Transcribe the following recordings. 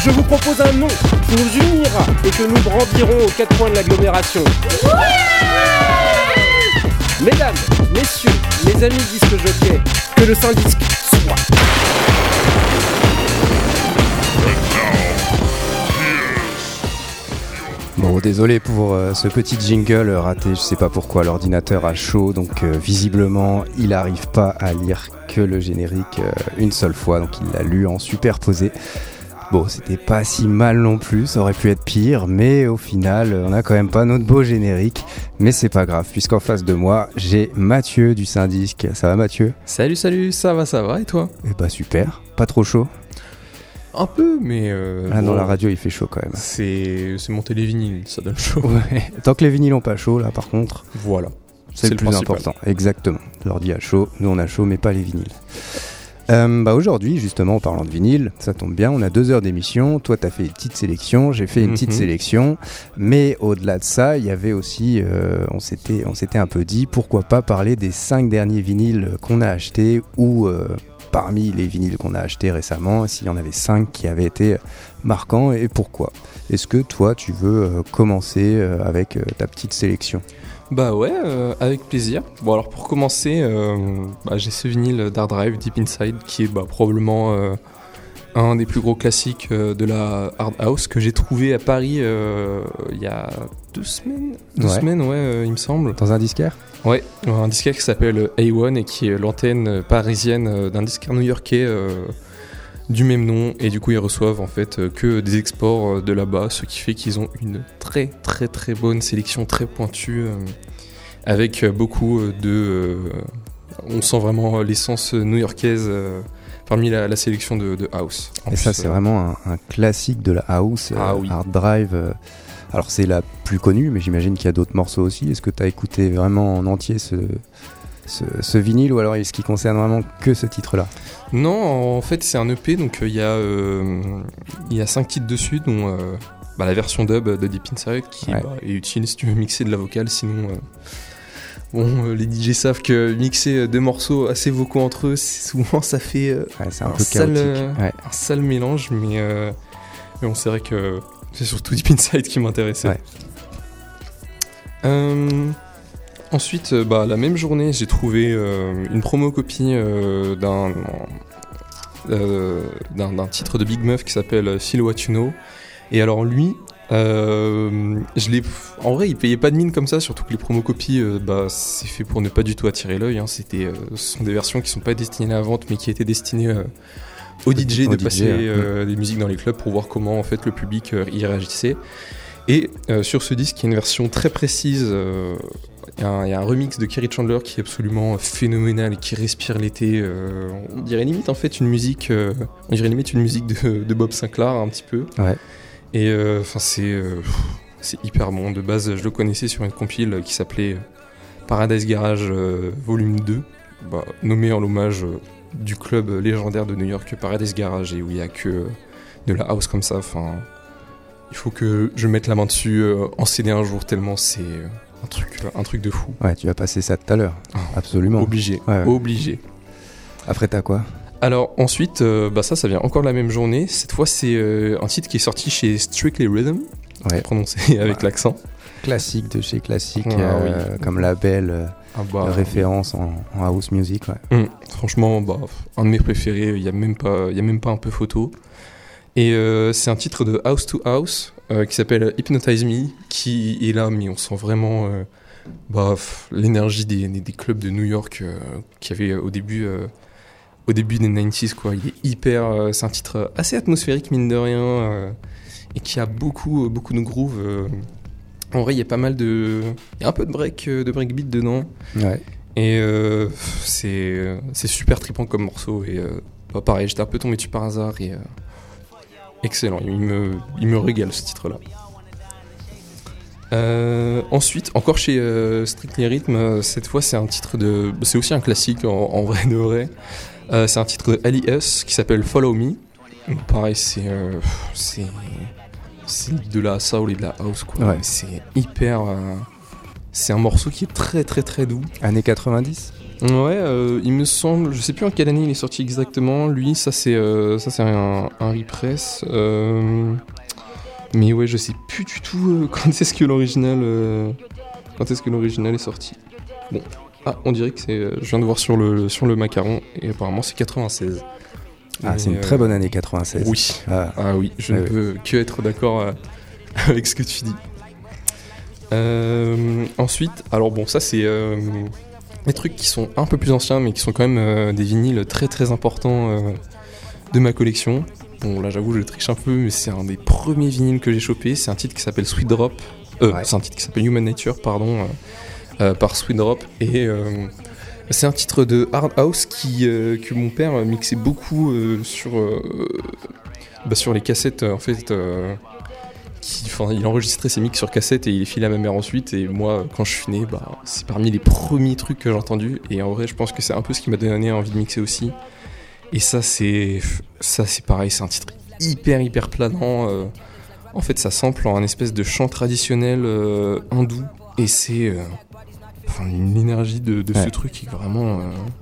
Je vous propose un nom qui nous unira et que nous brandirons aux quatre coins de l'agglomération. Mesdames, messieurs, mes amis disques jockeys, que le Saint-Disque soit. Bon, désolé pour ce petit jingle raté, je sais pas pourquoi l'ordinateur a chaud, donc visiblement il arrive pas à lire que le générique une seule fois, donc il l'a lu en superposé. Bon, c'était pas si mal non plus, ça aurait pu être pire, mais au final on a quand même pas notre beau générique, mais c'est pas grave, puisqu'en face de moi j'ai Mathieu du Saint-Disque. Ça va Mathieu ? Salut, ça va, et toi ? Eh bah super, pas trop chaud ? Un peu, mais... Dans la radio il fait chaud quand même. C'est monter les vinyles, ça donne chaud. Ouais. Tant que les vinyles ont pas chaud là par contre, Voilà. c'est le plus important. Exactement, l'ordi a chaud, nous on a chaud mais pas les vinyles. Aujourd'hui justement en parlant de vinyle, ça tombe bien, on a 2 heures d'émission, toi t'as fait une petite sélection, j'ai fait une petite sélection, mais au-delà de ça il y avait aussi, on s'était un peu dit pourquoi pas parler des 5 derniers vinyles qu'on a achetés ou parmi les vinyles qu'on a achetés récemment, s'il y en avait 5 qui avaient été marquants et pourquoi. Est-ce que toi tu veux commencer avec ta petite sélection ? Bah ouais, avec plaisir. Bon alors pour commencer, j'ai ce vinyle d'Hard Drive, Deep Inside, qui est probablement un des plus gros classiques de la Hard House que j'ai trouvé à Paris il y a 2 semaines. Il me semble. Dans un disquaire ? Ouais, un disquaire qui s'appelle A1 et qui est l'antenne parisienne d'un disquaire new-yorkais du même nom, et du coup ils reçoivent en fait que des exports de là-bas, ce qui fait qu'ils ont une très très très bonne sélection, très pointue, avec beaucoup de... on sent vraiment l'essence new-yorkaise parmi la sélection de house. Et ça c'est vraiment un classique de la house, oui. Hard Drive. Alors c'est la plus connue, mais j'imagine qu'il y a d'autres morceaux aussi. Est-ce que tu as écouté vraiment en entier ce vinyle, ou alors est-ce qu'il concerne vraiment que ce titre-là ? Non, en fait c'est un EP, donc il y a 5 titres dessus, dont la version dub de Deep Inside qui est utile si tu veux mixer de la vocale, sinon les DJ savent que mixer 2 morceaux assez vocaux entre eux, souvent ça fait c'est un peu chaotique. Un sale mélange, mais bon, c'est vrai que c'est surtout Deep Inside qui m'intéressait. Ouais. Ensuite, la même journée, j'ai trouvé une promo-copie d'un titre de Big Muff qui s'appelle Feel What You Know. Et alors lui, en vrai, il payait pas de mine comme ça, surtout que les promo-copies, c'est fait pour ne pas du tout attirer l'œil. Hein. Ce sont des versions qui sont pas destinées à la vente, mais qui étaient destinées aux DJ de passer des musiques dans les clubs pour voir comment en fait le public y réagissait. Et sur ce disque, il y a une version très précise. Il y a un remix de Kerry Chandler qui est absolument phénoménal et qui respire l'été. On dirait limite en fait une musique de Bob Sinclair un petit peu. Ouais. Et c'est hyper bon. De base, je le connaissais sur une compile qui s'appelait Paradise Garage Volume 2, nommé en l'hommage du club légendaire de New York, Paradise Garage, et où il y a que de la house comme ça. Enfin, il faut que je mette la main dessus en CD un jour, tellement c'est un truc de fou. Ouais, tu vas passer ça tout à l'heure. Absolument. Obligé. Ouais. Obligé. Après, t'as quoi ? Alors ensuite, ça vient encore de la même journée. Cette fois, c'est un titre qui est sorti chez Strictly Rhythm, prononcé avec l'accent. Classique de chez Classique, oui. comme label, référence en house music. Ouais. Franchement, un de mes préférés. Il y a même pas un peu photo. Et c'est un titre de House to House qui s'appelle Hypnotize Me, qui est là, mais on sent vraiment l'énergie des clubs de New York qu'il y avait au début des 90s, quoi. Il est hyper... c'est un titre assez atmosphérique, mine de rien, et qui a beaucoup de groove. En vrai, il y a pas mal de... Il y a un peu de breakbeat dedans. Ouais. Et c'est super trippant comme morceau. Et pareil, j'étais un peu tombé dessus par hasard. Et excellent, il me régale ce titre-là. Ensuite, encore chez Strictly Rhythm, cette fois c'est un titre de... C'est aussi un classique en vrai de vrai. C'est un titre de Ali S qui s'appelle Follow Me. Pareil, c'est de la soul et de la house, quoi. Ouais. C'est hyper... c'est un morceau qui est très très très doux. Années 90 ? Ouais, il me semble, je sais plus en quelle année il est sorti exactement. Lui, ça c'est un repress. Mais ouais, je sais plus du tout quand est-ce que l'original est sorti. Bon, on dirait que c'est. Je viens de voir sur le macaron et apparemment c'est 96. Ah, mais c'est une très bonne année 96. Oui. Ah oui, je ne peux que être d'accord avec ce que tu dis. Ensuite, alors bon, ça c'est des trucs qui sont un peu plus anciens, mais qui sont quand même des vinyles très très importants de ma collection. Bon, là j'avoue, je triche un peu, mais c'est un des premiers vinyles que j'ai chopé. C'est un titre qui s'appelle Sweet Drop. C'est un titre qui s'appelle Human Nature, pardon, par Sweet Drop. Et c'est un titre de Hard House que mon père mixait beaucoup sur les cassettes, en fait. Il enregistrait ses mix sur cassette et il les filait à ma mère ensuite. Et moi, quand je suis né, c'est parmi les premiers trucs que j'ai entendus. Et en vrai, je pense que c'est un peu ce qui m'a donné envie de mixer aussi. Et ça, c'est pareil, c'est un titre hyper planant. En fait, ça sample en un espèce de chant traditionnel hindou. Et c'est l'énergie de ce truc qui est vraiment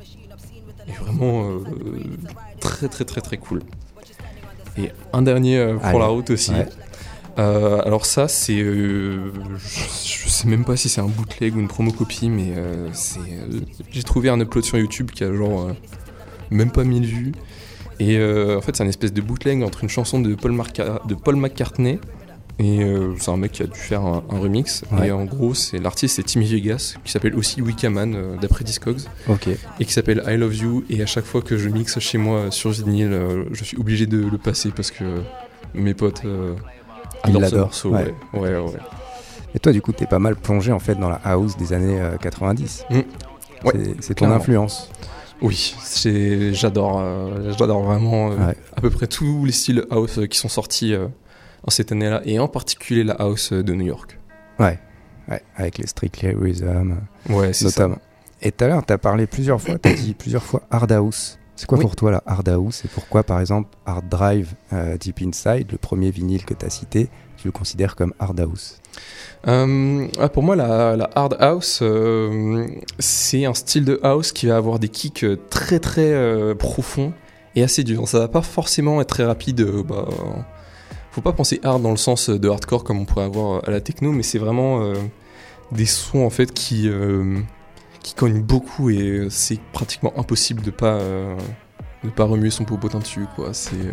très très très très cool. Et un dernier pour la route aussi. Ouais. Alors ça, c'est, je sais même pas si c'est un bootleg ou une promo copie, mais j'ai trouvé un upload sur YouTube qui a genre même pas 1000 vues. Et en fait, c'est une espèce de bootleg entre une chanson de Paul McCartney et c'est un mec qui a dû faire un remix. Ouais. Et en gros, l'artiste c'est Timmy Vegas, qui s'appelle aussi Wickaman d'après Discogs. Okay. Et qui s'appelle I Love You. Et à chaque fois que je mixe chez moi sur vinyle, je suis obligé de le passer parce que mes potes adorent ce morceau. Ouais. Et toi, du coup, t'es pas mal plongé en fait dans la house des années 90. Ouais, c'est ton influence. Oui, j'adore vraiment à peu près tous les styles house qui sont sortis en cette année-là, et en particulier la house de New York. Ouais, avec les Strictly Rhythm, c'est notamment. Ça. Et tout à l'heure, t'as dit plusieurs fois Hard House. C'est quoi pour toi la Hard House, et pourquoi par exemple Hard Drive Deep Inside, le premier vinyle que t'as cité, tu le considères comme Hard House? Pour moi, la Hard House, c'est un style de house qui va avoir des kicks très très profonds et assez durs. Ça va pas forcément être très rapide. Faut pas penser hard dans le sens de hardcore comme on pourrait avoir à la techno, mais c'est vraiment des sons en fait qui cognent beaucoup, et c'est pratiquement impossible de pas remuer son popotin dessus, quoi.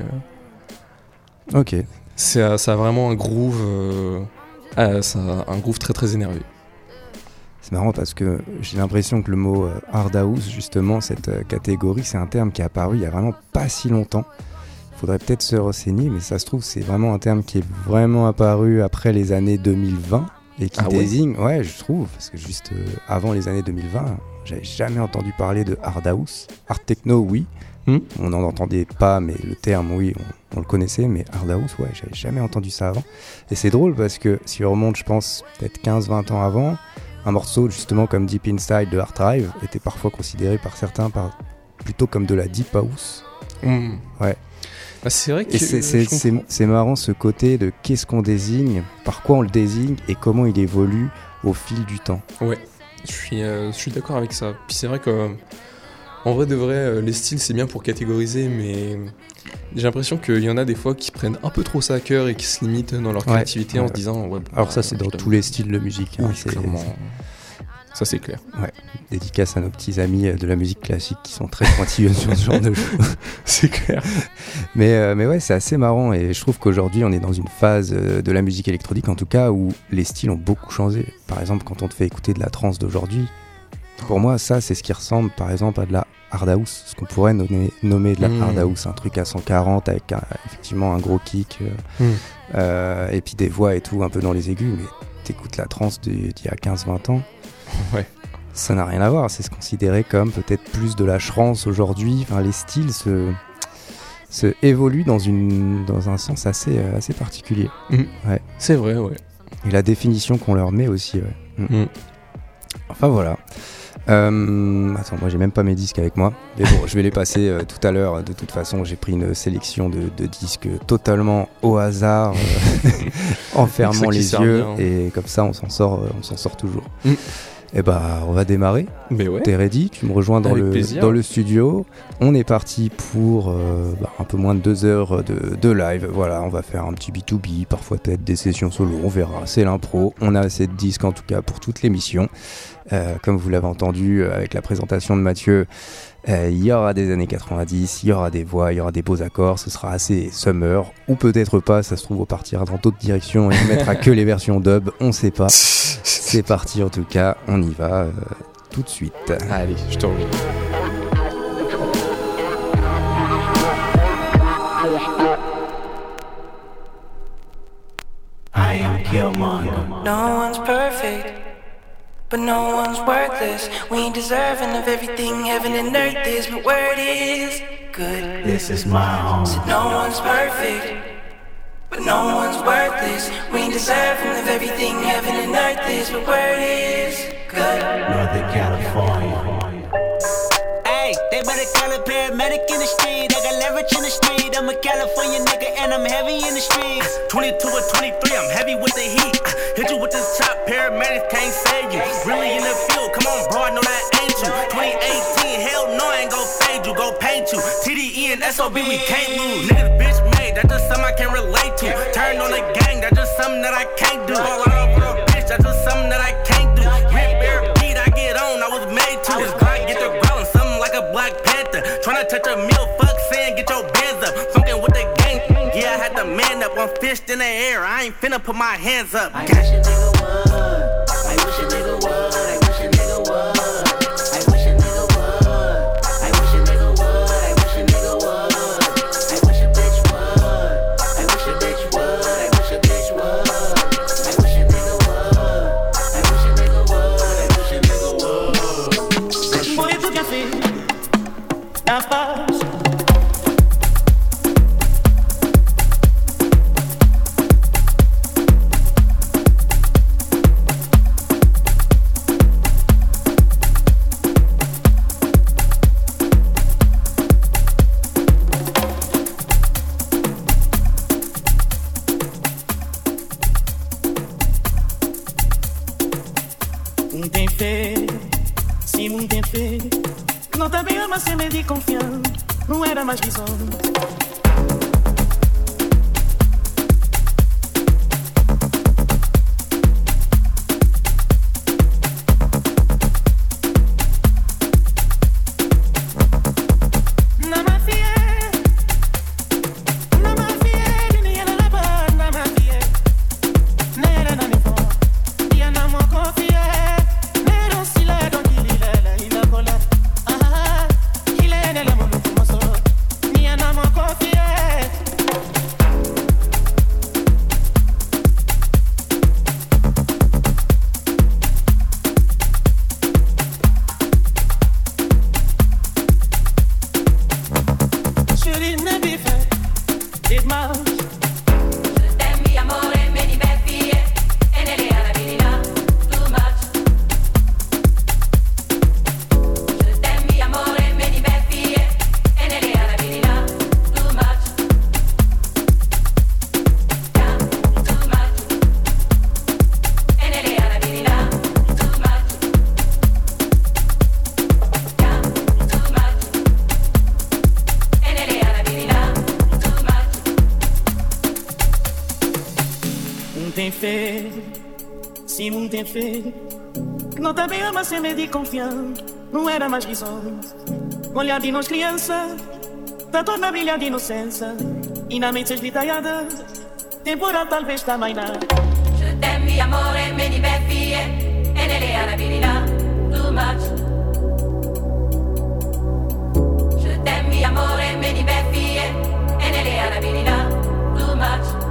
Ok. Ça a vraiment un groove. Ça a un groove très très énervé. C'est marrant parce que j'ai l'impression que le mot hard house, justement, cette catégorie, c'est un terme qui est apparu il y a vraiment pas si longtemps. Il faudrait peut-être se renseigner, mais ça se trouve, c'est vraiment un terme qui est vraiment apparu après les années 2020 et qui désigne, je trouve, parce que juste avant les années 2020, j'avais jamais entendu parler de hard house. Hard techno, oui. On n'en entendait pas, mais le terme, oui, on le connaissait, mais hard house, j'avais jamais entendu ça avant. Et c'est drôle parce que si on remonte, je pense, peut-être 15-20 ans avant, un morceau justement comme Deep Inside de Hard Drive était parfois considéré par certains plutôt comme de la deep house. Ouais. C'est vrai que c'est marrant ce côté de qu'est-ce qu'on désigne, par quoi on le désigne et comment il évolue au fil du temps. Ouais, je suis d'accord avec ça. Puis c'est vrai que en vrai de vrai, les styles c'est bien pour catégoriser, mais j'ai l'impression qu'il y en a des fois qui prennent un peu trop ça à cœur et qui se limitent dans leur créativité en se disant alors ça c'est dans tous les styles de musique. Oui, c'est clairement. Ça c'est clair. Ouais. Dédicace à nos petits amis de la musique classique qui sont très pointilleux sur ce genre de choses. C'est clair. Mais ouais, c'est assez marrant, et je trouve qu'aujourd'hui on est dans une phase de la musique électronique en tout cas où les styles ont beaucoup changé. Par exemple, quand on te fait écouter de la trance d'aujourd'hui, pour moi ça c'est ce qui ressemble par exemple à de la hard house, ce qu'on pourrait nommer de la hard house, un truc à 140 avec effectivement un gros kick et puis des voix et tout un peu dans les aigus, mais t'écoutes la trance d'il y a 15-20 ans. Ouais. Ça n'a rien à voir, c'est se considérer comme peut-être plus de la trance aujourd'hui. Enfin, les styles se évoluent dans un sens assez particulier. Ouais. C'est vrai, ouais. Et la définition qu'on leur met aussi, ouais. Enfin voilà. Attends, moi j'ai même pas mes disques avec moi, mais bon, je vais les passer tout à l'heure. De toute façon, j'ai pris une sélection de disques totalement au hasard, en fermant les yeux, et comme ça on s'en sort toujours. Eh bah, on va démarrer. Mais ouais. T'es ready? Tu me rejoins dans le studio. On est parti pour un peu moins de 2 heures de live. Voilà, on va faire un petit B2B, parfois peut-être des sessions solo, on verra. C'est l'impro. On a assez de disques en tout cas pour toute l'émission. Comme vous l'avez entendu avec la présentation de Mathieu, il y aura des années 90, il y aura des voix, il y aura des beaux accords, ce sera assez summer, ou peut-être pas, ça se trouve on partira dans d'autres directions et on mettra que les versions dub, on sait pas. C'est parti en tout cas, on y va tout de suite. Allez, je te rejoins. I am Killmonger. No one's perfect, but no one's worthless. We ain't deserving of everything heaven and earth is, but word is good. This is my home. So no one's perfect, but no one's worthless. We ain't deserving of everything heaven and earth is, but word is good. Northern California. Hey, they better call a paramedic in the street. I got leverage in the street. I'm a California nigga and I'm heavy in the streets. 22 or 23, I'm heavy with the heat. Hit you with this chop, paramedics can't save you. Really in the field, come on bro, I know that ain't you. 2018, hell no, I ain't gon' fade you, go paint you. TDE and SOB, we can't lose. Niggas bitch made, that's just something I can relate to. Turn on the gang, that's just something that I can't do. Fall out over a bitch, that's just something that I can't do. Rip bear beat, I get on, I was made to. This Glock get the growling, something like a Black Panther. Tryna touch a meal, fuck saying get your bands up. Fucking with the gang, yeah, I had to man up. I'm fished in the air, I ain't finna put my hands up. I wish a nigga would, I wish a nigga would, I wish a nigga would, I wish a nigga would, I wish a nigga would, I wish a nigga would, I wish a bitch would, I wish a bitch would, I wish a bitch would, I wish a nigga would, I wish a nigga would, I wish a nigga would. Foi do café, a paz. Tem fé, se não tem fé, não também ama ser medo e confiar, não era mais visão. Não também ama ser medo e confiar, não era mais visões. Olhar de nós criança, da torna brilhar de inocência. E na mente esvitalhada, temporal talvez também não. Je t'aime, amore, meni beffie, e nelle arabilina, too much. Je t'aime, amore, meni beffie, e nelle arabilina, too much.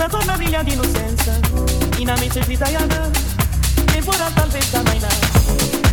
da tua maravilha de inocência, e na mente esvitalhada, temporal talvez também não.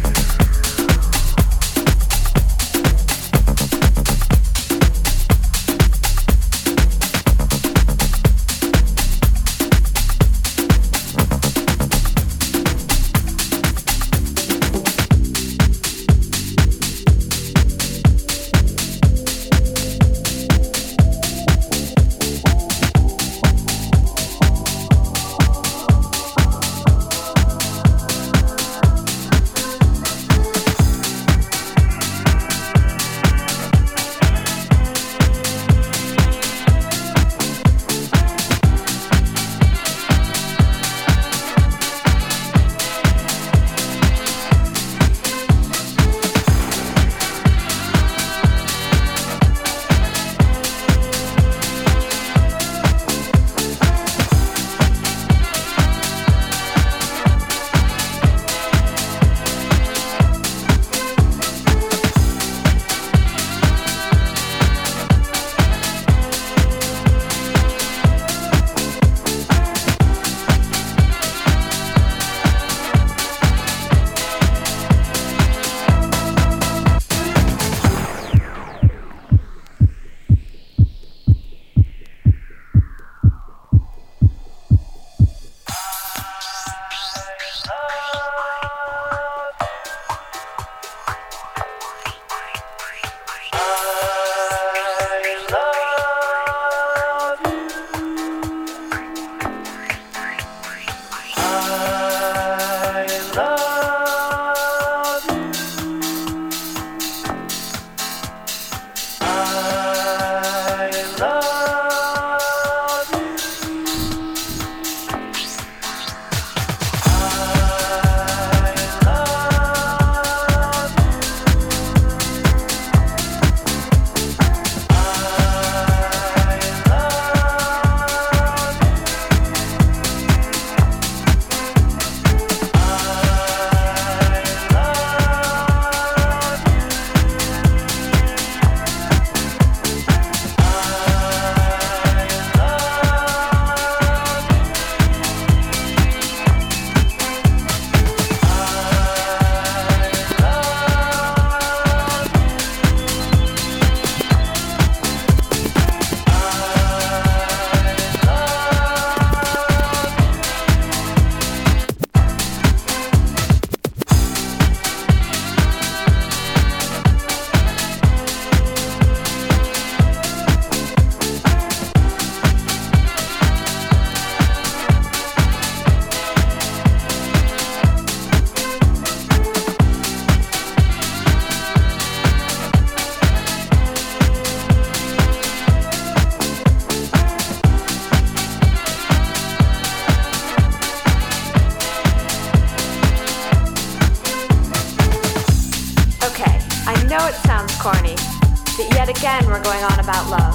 corny, that yet again we're going on about love.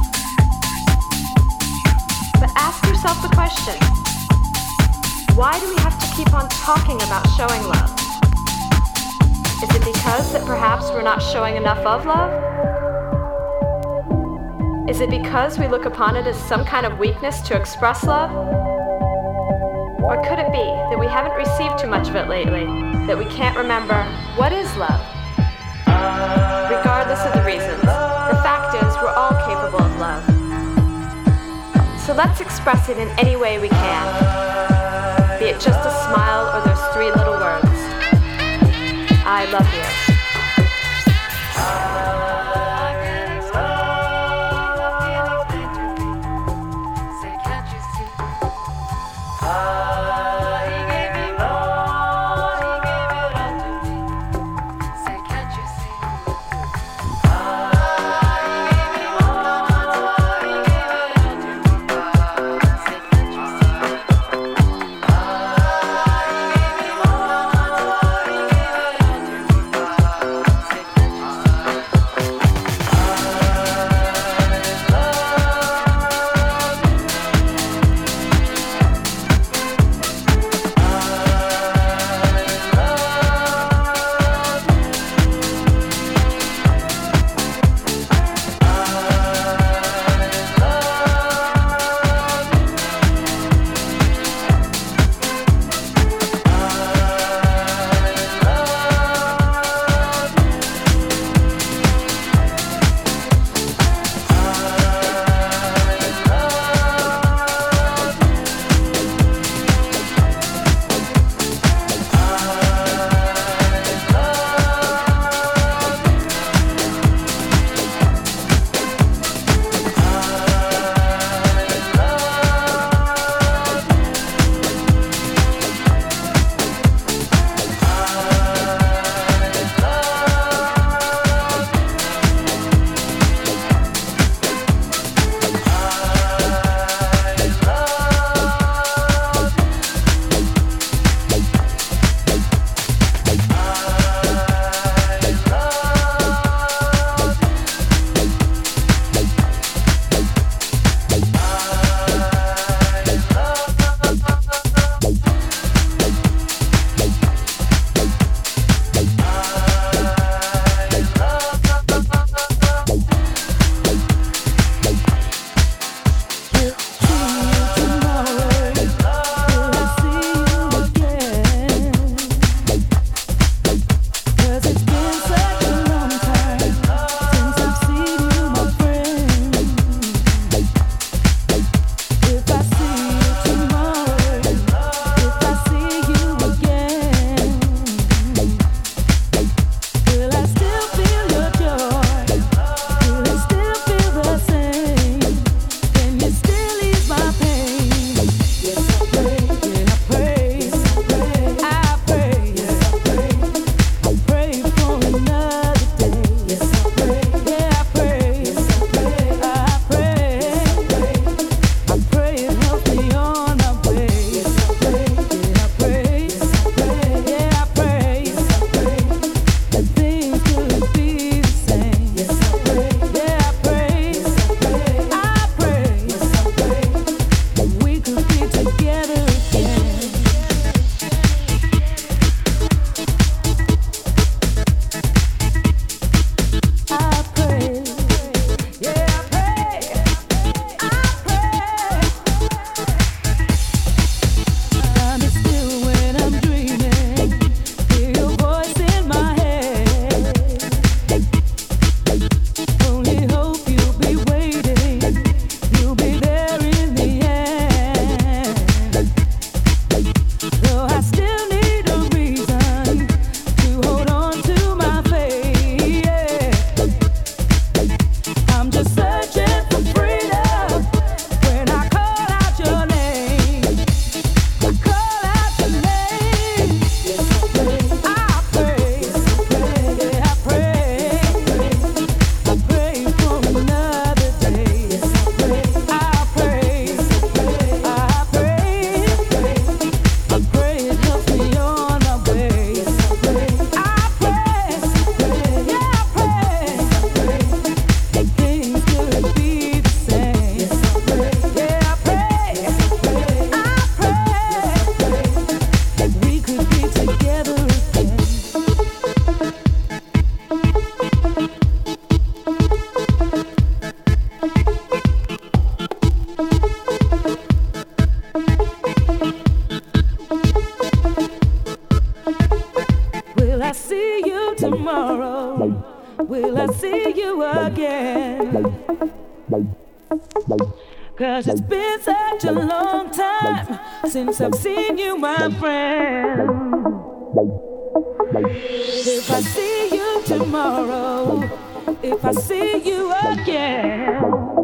But ask yourself the question, why do we have to keep on talking about showing love? Is it because that perhaps we're not showing enough of love? Is it because we look upon it as some kind of weakness to express love? Or could it be that we haven't received too much of it lately, that we can't remember what is love? Regardless of the reasons, the fact is we're all capable of love. So let's express it in any way we can, be it just a smile or those 3 little words. I love you. will I see you again? 'Cause it's been such a long time since I've seen you, my friend. If I see you tomorrow, if I see you again,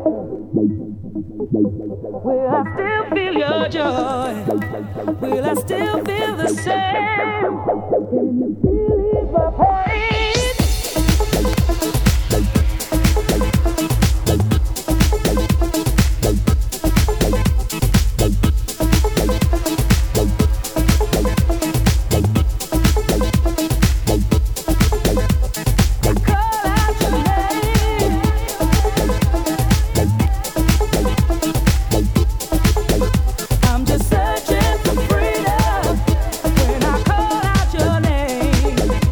will I still feel your joy? Will I still feel the same? Can you feel my pain? I'm just searching for freedom when I call out your name.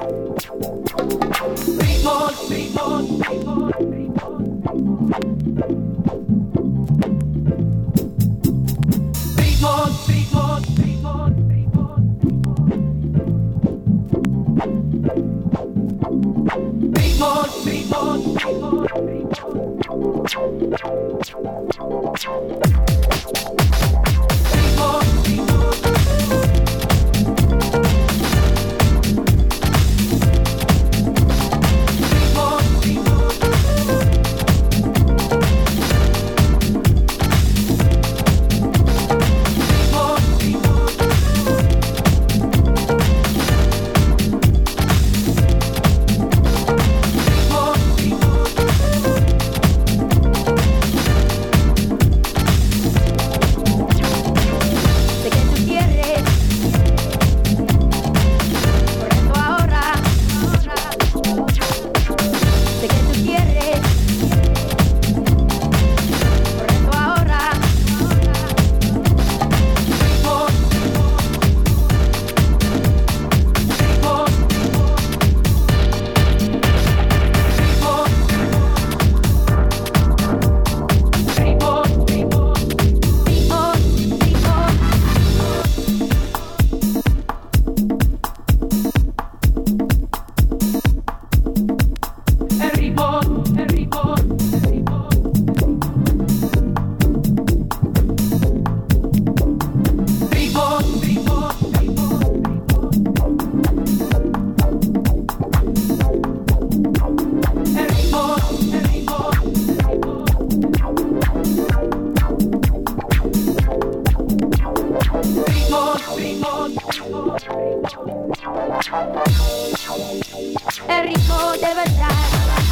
El ritmo de verdad,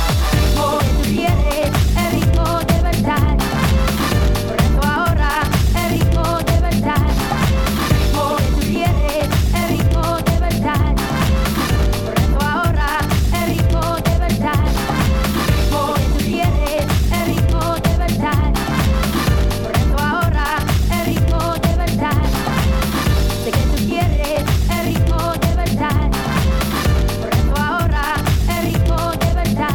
lo que tú quieres, el ritmo de verdad. Por eso ahora, el ritmo de verdad, lo que tú quieres, el ritmo de verdad. Por eso ahora, el ritmo de verdad, lo que tú quieres, el ritmo de verdad. Por eso ahora, el ritmo de verdad, sé que tú quieres, el ritmo de verdad. Por eso ahora, el ritmo de verdad.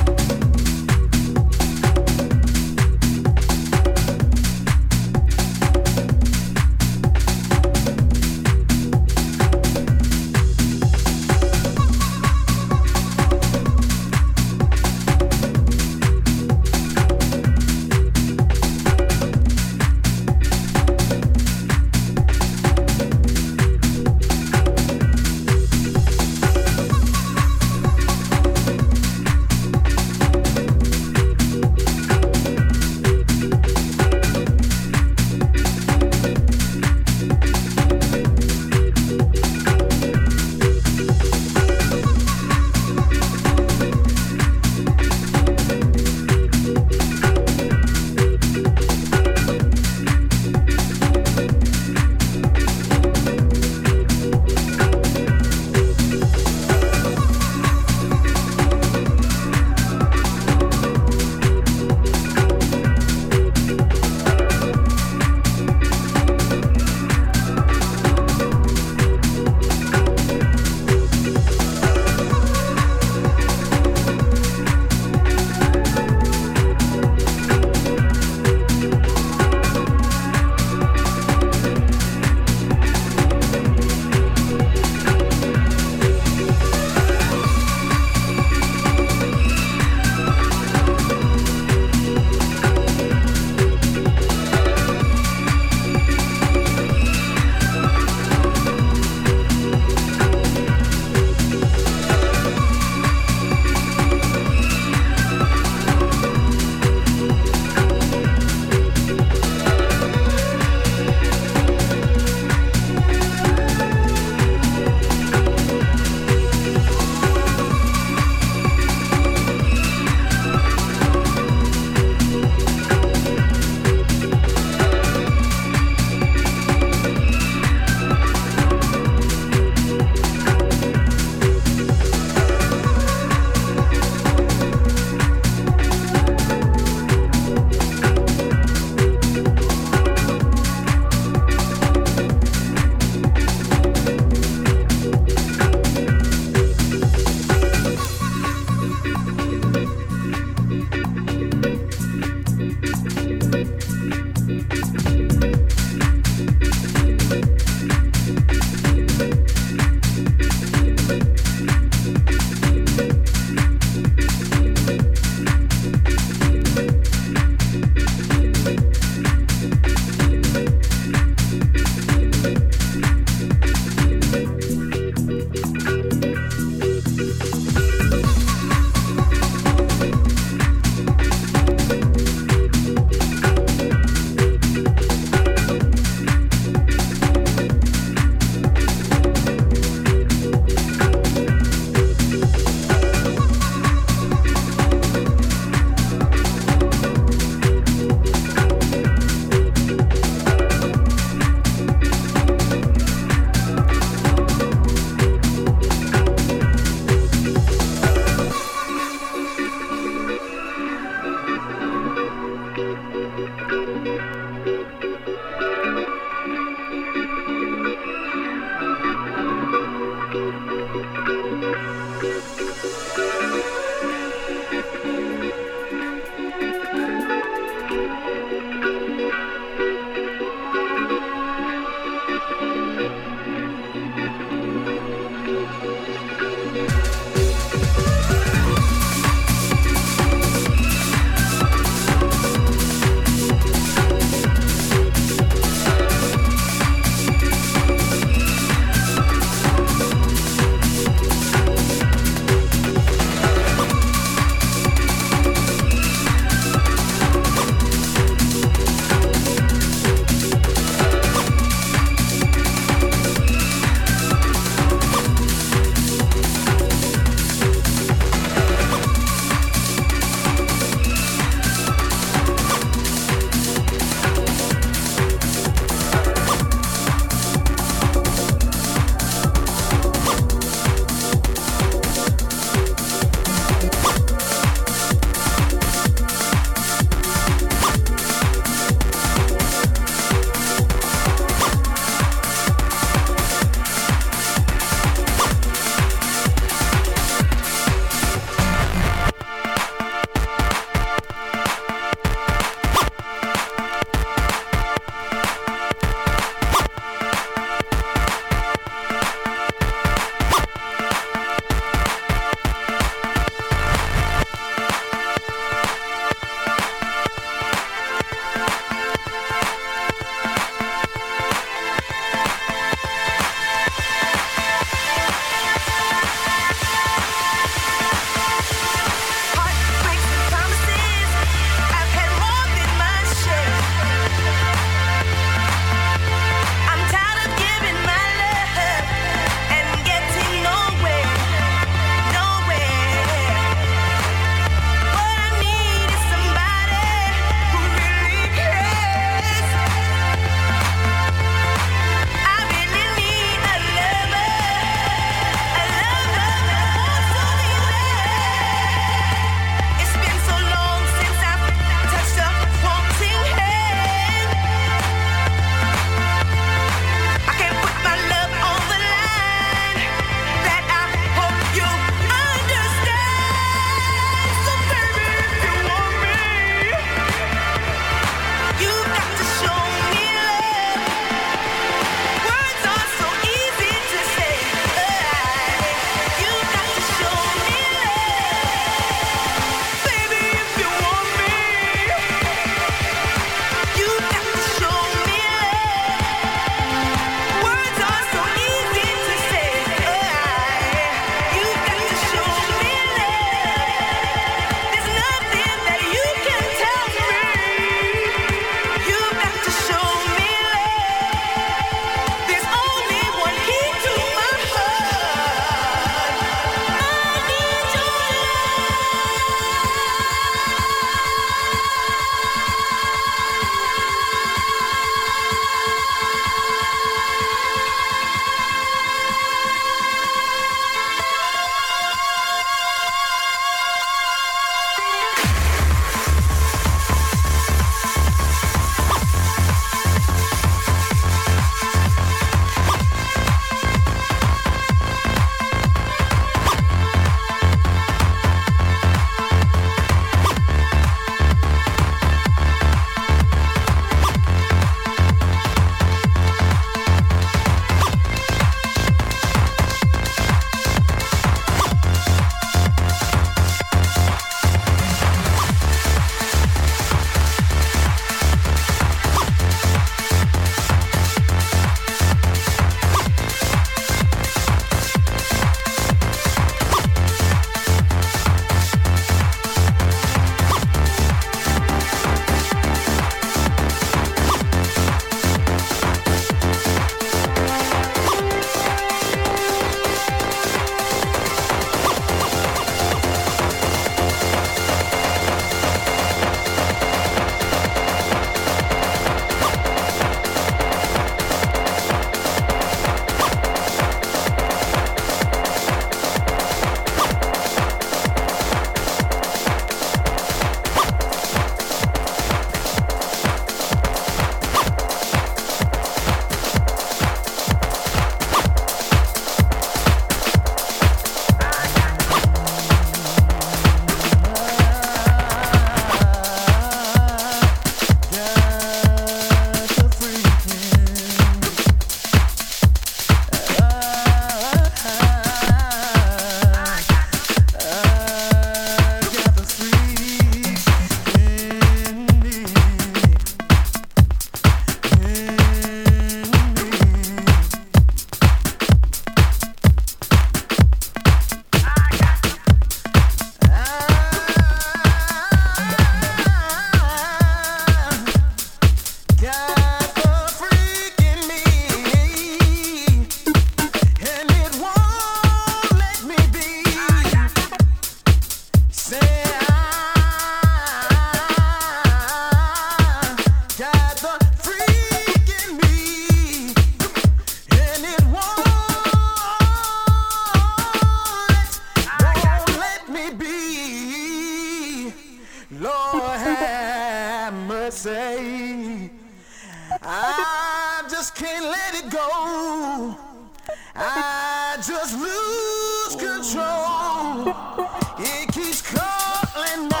just lose control. It keeps calling out.